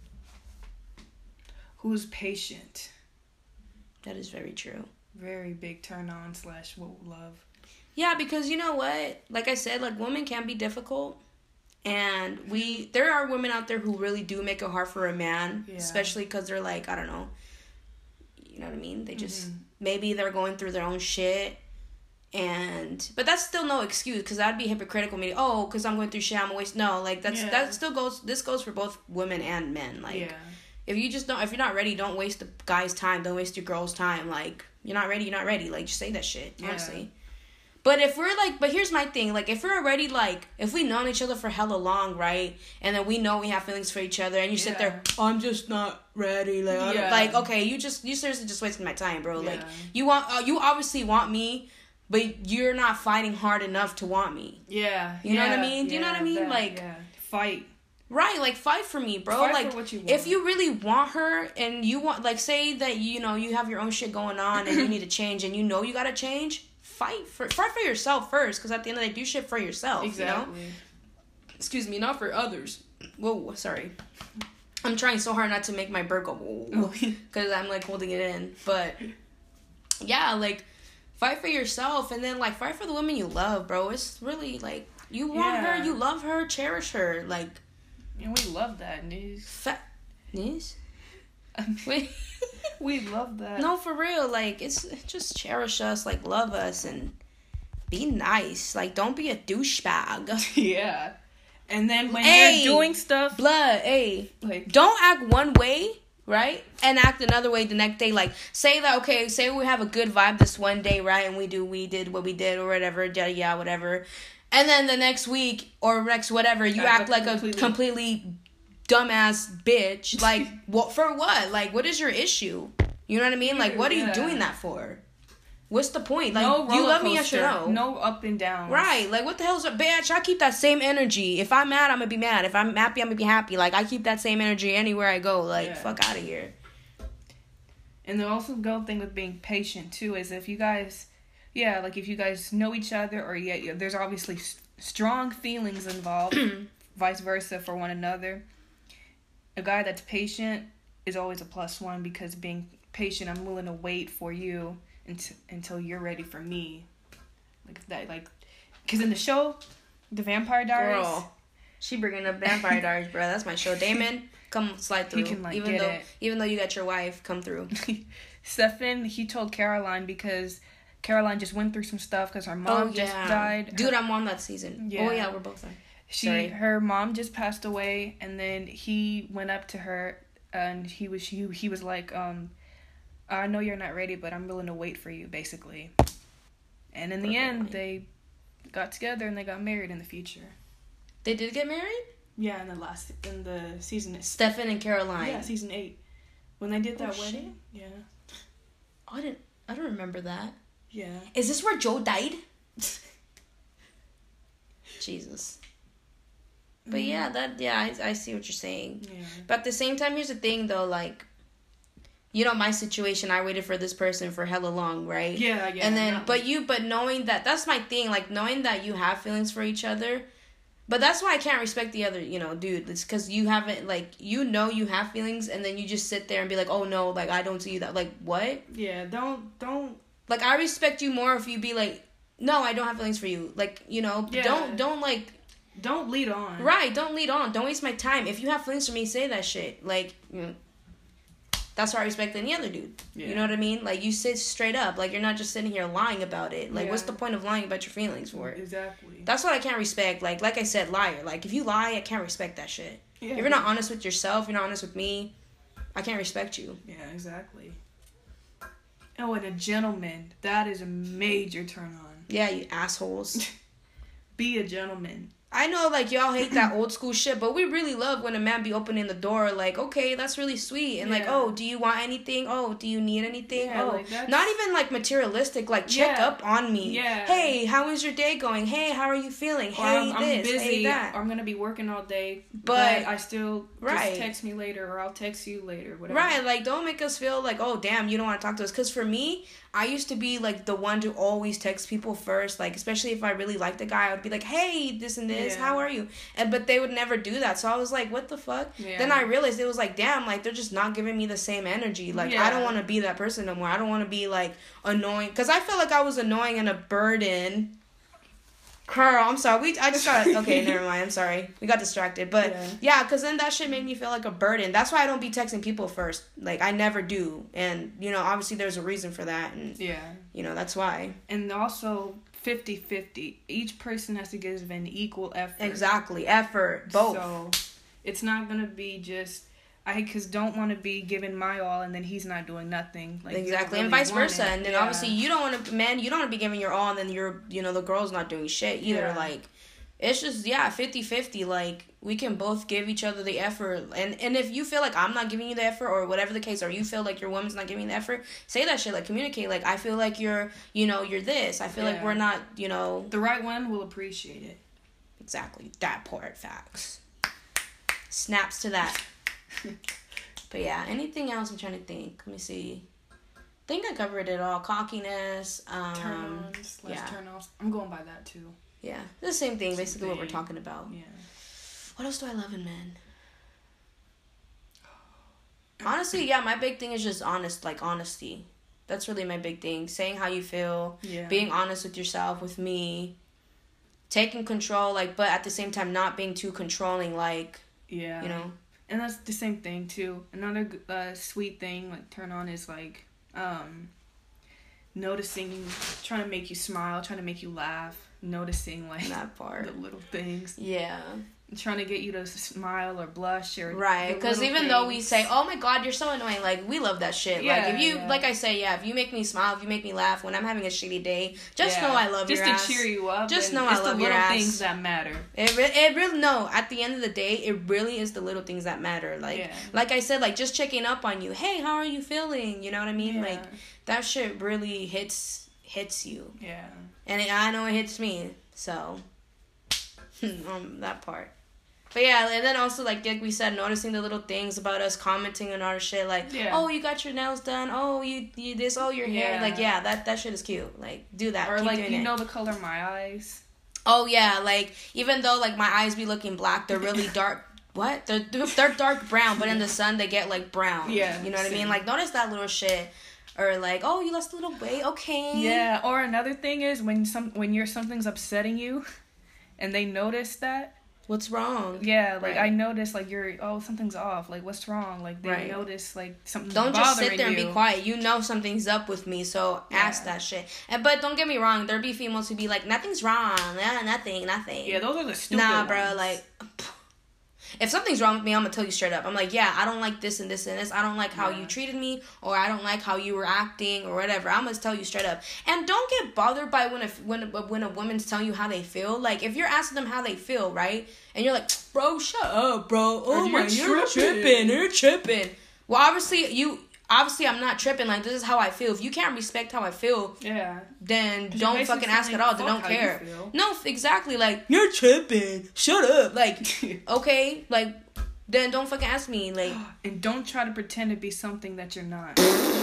who's patient? That is very true. Very big turn on slash what love. Yeah, because you know what? Like I said, like women can be difficult. And we, there are women out there who really do make it hard for a man, Yeah. especially because they're like, I don't know, you know what I mean? They just, Mhm. maybe they're going through their own shit. And, but that's still no excuse because that'd be hypocritical. Me, oh, because I'm going through shit, I'm a waste. No, like that's, Yeah. that still goes, this goes for both women and men. Like, yeah. if you just don't, if you're not ready, don't waste the guy's time. Don't waste your girl's time. Like, you're not ready, you're not ready. Like, just say that shit, Yeah. honestly. But if we're like, but here's my thing. Like, if we're already like, if we've known each other for hella long, right? And then we know we have feelings for each other, and you sit Yeah. there, I'm just not ready. Like, I don't, Yeah. like, okay, you just, you seriously just wasting my time, bro. Like, Yeah. you want, uh, you obviously want me, but you're not fighting hard enough to want me. Yeah. You know what I yeah, mean? Do you know yeah, what I mean? that- Like- yeah. Fight. Right, like fight for me, bro. Fight like for what you want. if you really want her and you want, like, say that you know you have your own shit going on and you need to change and you know you gotta change, fight for fight for yourself first, because at the end of the day, do shit for yourself. Exactly. You know? Excuse me, not for others. Whoa, sorry. I'm trying so hard not to make my burp go whoa, because I'm like holding it in, but yeah, like fight for yourself and then like fight for the women you love, bro. It's really like you want Yeah. her, you love her, cherish her, like. And we love that news. Fat yes. Wait. We love that. No, for real. Like it's just cherish us, like love us, and be nice. Like don't be a douchebag. Yeah. And then when Hey. you're doing stuff, Blood, hey. like Don't act one way, right? And act another way the next day. Like say that okay, say we have a good vibe this one day, right? And we do we did what we did or whatever, yeah, yeah, whatever. And then the next week or next whatever, you Act act like completely- a completely dumbass bitch. Like, what for what? Like, what is your issue? You know what I mean? Like, what are you Yeah. doing that for? What's the point? Like, no roller you love me, yes or coaster, no? No up and down. Right. Like, what the hell's a bitch? I keep that same energy. If I'm mad, I'm gonna be mad. If I'm happy, I'm gonna be happy. Like, I keep that same energy anywhere I go. Like, Yeah. fuck out of here. And the also go thing with being patient too is if you guys, yeah, like if you guys know each other or yeah, yeah there's obviously s- strong feelings involved, vice versa for one another. A guy that's patient is always a plus one because being patient, I'm willing to wait for you until until you're ready for me. Like that, like, because in the show, The Vampire Diaries, Girl. She bringing up Vampire Diaries, bro. That's my show. Damon, come slide through. He can, like, even get though, it. even though you got your wife, come through. Stefan, he told Caroline because Caroline just went through some stuff because her mom just died. Dude, I'm on that season. Yeah. Oh yeah, we're both on. She, Sorry. her mom just passed away, and then he went up to her, and he was he, he was like, um, I know you're not ready, but I'm willing to wait for you, basically. And in the end, Perfectly. they got together and they got married in the future. They did get married? Yeah, in the last in the season. Stefan and Caroline. Yeah, season eight, when they did that Oh, wedding. Yeah, Oh, I didn't. I don't remember that. yeah. Is this where Joe died? Jesus. But yeah, that yeah, I, I see what you're saying. Yeah. But at the same time, here's the thing though, like, you know, my situation, I waited for this person for hella long, right? Yeah, yeah. And then, not- but you, but knowing that, that's my thing, like, knowing that you have feelings for each other. But that's why I can't respect the other, you know, dude. It's because you haven't, like, you know you have feelings, and then you just sit there and be like, oh, no, like, I don't see you that. Like, what? yeah, don't don't. Like, I respect you more if you be like, no, I don't have feelings for you. Like, you know, Yeah. don't, don't, like, Don't lead on. right, don't lead on. Don't waste my time. If you have feelings for me, say that shit. Like, mm, that's why I respect any other dude. Yeah. You know what I mean? Like, you sit straight up. Like, you're not just sitting here lying about it. Like, yeah. what's the point of lying about your feelings for? Exactly. That's what I can't respect. Like, like I said, liar. Like, if you lie, I can't respect that shit. Yeah. If you're not honest with yourself, you're not honest with me, I can't respect you. Yeah, exactly. Oh, and a gentleman. That is a major turn on. Yeah, you assholes. Be a gentleman. I know, like, y'all hate that old school shit, but we really love when a man be opening the door, like, okay, that's really sweet. And, yeah. like, oh, do you want anything? Oh, do you need anything? Yeah, oh, like not even, like, materialistic, like, check yeah. up on me. Yeah. Hey, how is your day going? Hey, how are you feeling? Hey, or I'm, I'm this, busy, hey, that. Or I'm going to be working all day, but, but I still right. just text me later, or I'll text you later, whatever. Right, like, don't make us feel like, oh, damn, you don't want to talk to us. Because for me, I used to be, like, the one to always text people first, like, especially if I really liked the guy, I would be like, hey, this and this, yeah. how are you? And but they would never do that, so I was like, what the fuck? Yeah. Then I realized it was like, damn, like, they're just not giving me the same energy. Like, yeah. I don't want to be that person no more. I don't want to be, like, annoying, because I felt like I was annoying and a burden. Carl, I'm sorry. We I just got okay. Never mind. I'm sorry. We got distracted, but yeah, because yeah, then that shit made me feel like a burden. That's why I don't be texting people first. Like, I never do, and you know, obviously there's a reason for that, and yeah, you know, that's why. And also fifty-fifty. Each person has to give an equal effort. Exactly, effort, both. So it's not gonna be just. I because don't want to be giving my all and then he's not doing nothing. Like, exactly, really and vice versa. It. And then yeah. obviously you don't want to, man, you don't want to be giving your all and then you're, you know, the girl's not doing shit either. Yeah. Like, it's just, yeah, fifty-fifty. Like, we can both give each other the effort. And, and if you feel like I'm not giving you the effort or whatever the case, or you feel like your woman's not giving you the effort, say that shit. Like, communicate. Like, I feel like you're, you know, you're this. I feel yeah. like we're not, you know. The right one will appreciate it. Exactly. That part. Facts. Snaps to that. But yeah, anything else I'm trying to think. Let me see. I think I covered it all. Cockiness. Um, turn-ons. Less yeah. turn-offs. I'm going by that too. Yeah. The same thing, same basically thing. What we're talking about. Yeah. What else do I love in men? Honestly, yeah, my big thing is just honest, like honesty. That's really my big thing. Saying how you feel. Yeah. Being honest with yourself, with me. Taking control, like, but at the same time not being too controlling, like, yeah. you know. And that's the same thing, too. Another uh, sweet thing, like, turn on is, like, um, noticing, trying to make you smile, trying to make you laugh, noticing, like, that part. The little things. Yeah. Trying to get you to smile or blush or right, because even things. Though we say, oh my god, you're so annoying, like, we love that shit. Yeah, like, if you, yeah. like I say, yeah, if you make me smile, if you make me laugh when I'm having a shitty day, just yeah. know I love just your ass. Just to cheer you up. Just know I love your ass. It's the little things that matter. It, re- it really, no, at the end of the day, it really is the little things that matter. Like, yeah. like I said, like, just checking up on you. Hey, how are you feeling? You know what I mean? Yeah. Like, that shit really hits, hits you. Yeah. And it, I know it hits me, so, um, that part. But yeah, and then also, like, like we said, noticing the little things about us, commenting on our shit, like, yeah. oh, you got your nails done, oh, you, you this, oh, your hair, yeah. like, yeah, that, that shit is cute, like, do that, or, keep like, doing you it. know the color of my eyes? Oh, yeah, like, even though, like, my eyes be looking black, they're really dark, what? They're, they're dark brown, but in the sun, they get, like, brown, yeah, you know what same. I mean? Like, notice that little shit. Or like, oh, you lost a little weight, okay. Yeah, or another thing is when some when you're something's upsetting you, and they notice that. What's wrong? Yeah, like, right. I notice, like, you're, oh, something's off. Like, what's wrong? Like, they right. notice, like, something's don't bothering you. Don't just sit there and be quiet. You know something's up with me, so yeah. ask that shit. And But don't get me wrong. There be females who be like, nothing's wrong. Yeah, nothing, nothing. Yeah, those are the stupid Nah, ones. bro, like... If something's wrong with me, I'm going to tell you straight up. I'm like, yeah, I don't like this and this and this. I don't like how yeah. you treated me, or I don't like how you were acting, or whatever. I'm going to tell you straight up. And don't get bothered by when a, when, a, when a woman's telling you how they feel. Like, if you're asking them how they feel, right? And you're like, bro, shut up, bro. Oh, or my, you're, you're tripping. tripping. You're tripping. Well, obviously, you... Obviously, I'm not tripping. Like, this is how I feel. If you can't respect how I feel, yeah, then don't fucking ask like, at all. Then don't care. You no, exactly. Like, you're tripping. Shut up. Like, okay, like, then don't fucking ask me. Like, and don't try to pretend to be something that you're not.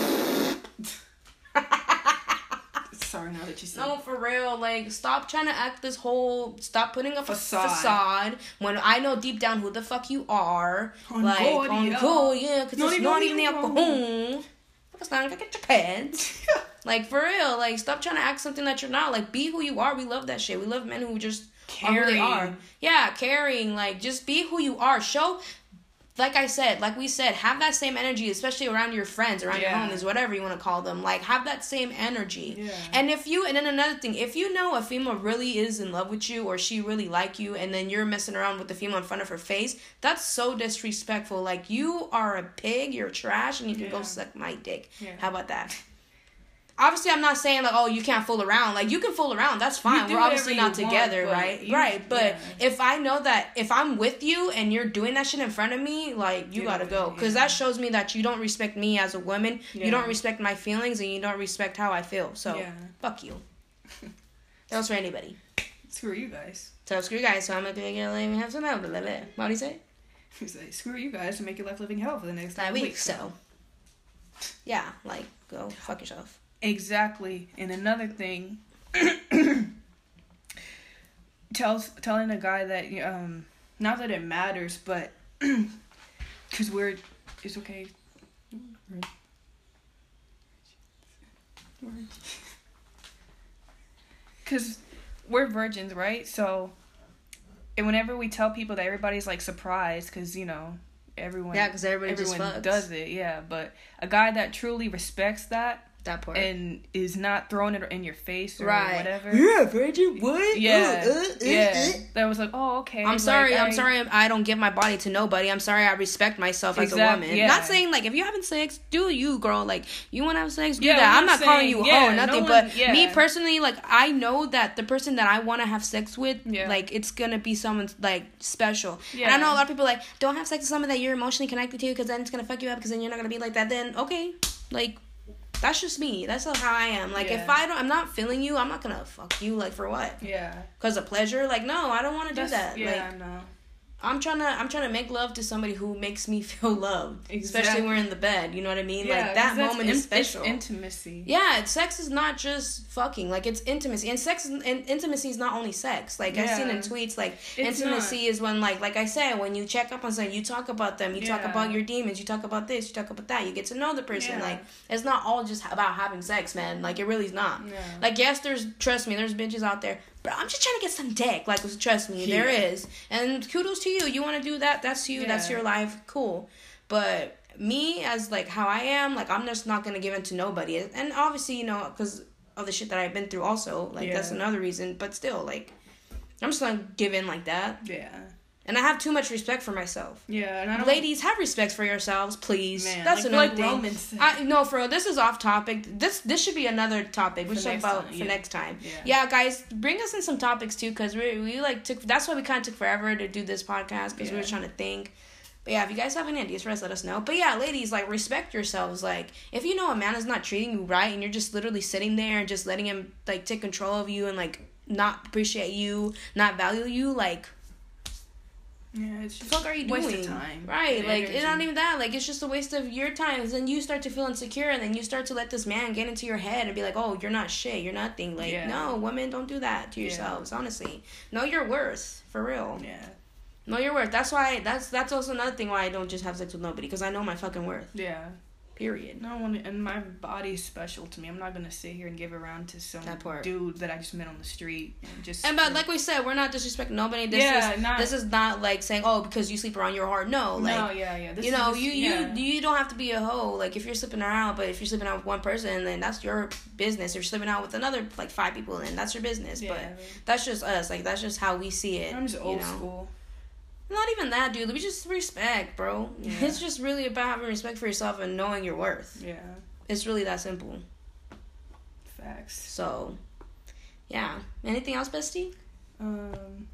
Sorry, now that you said. No, for real. Like, stop trying to act this whole. Stop putting up facade. a facade when I know deep down who the fuck you are. On like, God, on yeah. cool, yeah, because it's not even the home. alcohol. It's not gonna get your pants. Like, for real. Like, stop trying to act something that you're not. Like, be who you are. We love that shit. We love men who just caring. are who they are. Yeah, caring. Like, just be who you are. Show. like I said, like we said, have that same energy, especially around your friends, around yeah. your homies, whatever you want to call them. Like, have that same energy. Yeah. And if you, and then another thing, if you know a female really is in love with you or she really like you, and then you're messing around with the female in front of her face, that's so disrespectful. Like, you are a pig, you're trash, and you can yeah. go suck my dick. Yeah. How about that? Obviously, I'm not saying, like, oh, you can't fool around. Like, you can fool around. That's fine. We're obviously not together, want, right? You, right. But yeah. if I know that if I'm with you and you're doing that shit in front of me, like, you yeah, gotta go. Because yeah. that shows me that you don't respect me as a woman. Yeah. You don't respect my feelings, and you don't respect how I feel. So, yeah. fuck you. That was for anybody. Screw you guys. So, screw you guys. So, I'm gonna have some help. What do you say? He's like, screw you guys to make your life living hell for the next nine weeks. weeks. So, yeah, like, go fuck yourself. Exactly. And another thing, tells telling a guy that um not that it matters, but because we're it's okay. Because we're virgins, right? So, and whenever we tell people that, everybody's like surprised because you know everyone yeah because everybody everyone just fucks. does it, yeah. But a guy that truly respects that. That part. And is not throwing it in your face or right. whatever. Yeah, virgin, what? Yeah, uh, uh, yeah. Uh. That was like, oh, okay. I'm sorry, like, I'm I... sorry I don't give my body to nobody. I'm sorry I respect myself exactly, as a woman. Yeah. Not saying, like, if you're having sex, do you, girl. Like, you want to have sex, do yeah, that. I'm, I'm not saying, calling you yeah, hoe or nothing. no but one, yeah. me, personally, like, I know that the person that I want to have sex with, yeah. like, it's going to be someone, like, special. Yeah. And I know a lot of people, like, don't have sex with someone that you're emotionally connected to because then it's going to fuck you up because then you're not going to be like that. Then, okay, like... That's just me. That's how I am. Like, yeah. if I don't, I'm not feeling you, I'm not gonna fuck you. Like, for what? Yeah. Because of pleasure? Like, no, I don't want to do that. Yeah, like, no. I'm trying to, I'm trying to make love to somebody who makes me feel loved. Exactly. Especially when we're in the bed. You know what I mean? Yeah, like, that moment in, is special. It's intimacy. Yeah, sex is not just fucking. Like, it's intimacy. And sex, and intimacy is not only sex. Like, yeah. I've seen in tweets, like, it's intimacy not. is when, like, like I said, when you check up on someone, you talk about them. You yeah. talk about your demons. You talk about this. You talk about that. You get to know the person. Yeah. Like, it's not all just about having sex, man. Like, it really is not. Yeah. Like, yes, there's, trust me, there's bitches out there. But I'm just trying to get some dick. Like, trust me, yeah. there is. And kudos to you. You want to do that? That's you. Yeah. That's your life. Cool. But me, as, like, how I am, like, I'm just not going to give in to nobody. And obviously, you know, because of the shit that I've been through also. Like, yeah. that's another reason. But still, like, I'm just going to give in like that. Yeah. And I have too much respect for myself. Yeah, and I don't... Ladies, have respect for yourselves, please. Man, that's like, another like thing. Romans. I, no, for real, this is off topic. This this should be another topic. We should talk about time. for yeah. next time. Yeah. yeah, guys, bring us in some topics too, because we we like took. That's why we kind of took forever to do this podcast because yeah. we were trying to think. But yeah, if you guys have any ideas for us, let us know. But yeah, ladies, like, respect yourselves. Like, if you know a man is not treating you right and you're just literally sitting there and just letting him, like, take control of you and, like, not appreciate you, not value you, like... Yeah, it's just the fuck are you waste doing? Of time. Right, like, it's not even that. Like, it's just a waste of your time. And then you start to feel insecure, and then you start to let this man get into your head and be like, oh, you're not shit, you're nothing. Like, yeah. no, women, don't do that to yourselves, yeah. honestly. Know your worth, for real. Yeah. Know your worth. That's why, that's that's also another thing why I don't just have sex with nobody, because I know my fucking worth. Yeah. Period. No one, and my body's special to me. I'm not gonna sit here and give it around to some that dude that I just met on the street and just. And but like we said, we're not disrespecting nobody. This yeah, is not, this is not like saying, oh, because you sleep around your heart. No, like no, yeah, yeah. This you know, is, you yeah. you you don't have to be a hoe. Like, if you're sleeping around, but if you're sleeping out with one person, then that's your business. If you're sleeping out with another like five people, then that's your business. Yeah, but man. That's just us. Like, that's just how we see it. I'm just old you know? school. Not even that, dude. We just respect, bro. Yeah. It's just really about having respect for yourself and knowing your worth. Yeah. It's really that simple. Facts. So, yeah. Anything else, bestie? Um,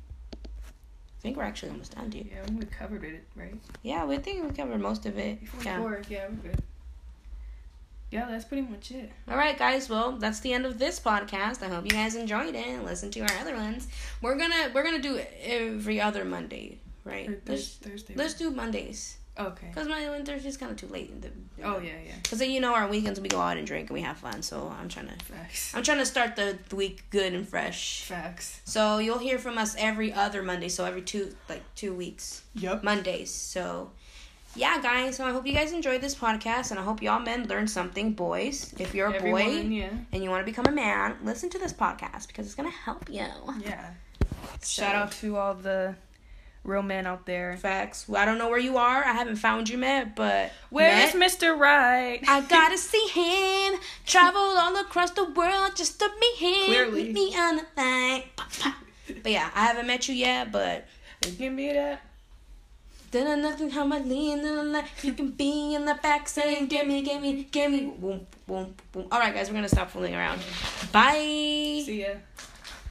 I think we're actually almost done, dude. Yeah, we covered it, right? Yeah, we think we covered most of it. Yeah. yeah, we're good. Yeah, that's pretty much it. All right, guys. Well, that's the end of this podcast. I hope you guys enjoyed it and listened to our other ones. We're gonna we're gonna do it every other Monday, right? Or let's, Thursday. Let's do Mondays. Okay. Because my Thursday's kind of too late. In the, oh yeah, yeah. Because then, you know, our weekends we go out and drink and we have fun. So I'm trying to. Facts. I'm trying to start the, the week good and fresh. Facts. So you'll hear from us every other Monday. So every two like two weeks. Yep. Mondays. So. Yeah, guys, so I hope you guys enjoyed this podcast, and I hope y'all men learned something. Boys, if you're a Everyone, boy yeah. and you want to become a man, listen to this podcast because it's going to help you. Yeah. So. Shout out to all the real men out there. Facts. Well, I don't know where you are. I haven't found you, Matt, but... Where's Matt, Mister Right? I gotta see him. Traveled all across the world just to meet him. Clearly. Meet me on the thing. But yeah, I haven't met you yet, but... It can be that. Then I nothing how I lean in the light. You can be in the back saying, give me, give me, give me. Boom, boom, boom. All right, guys, we're going to stop fooling around. Bye. See ya.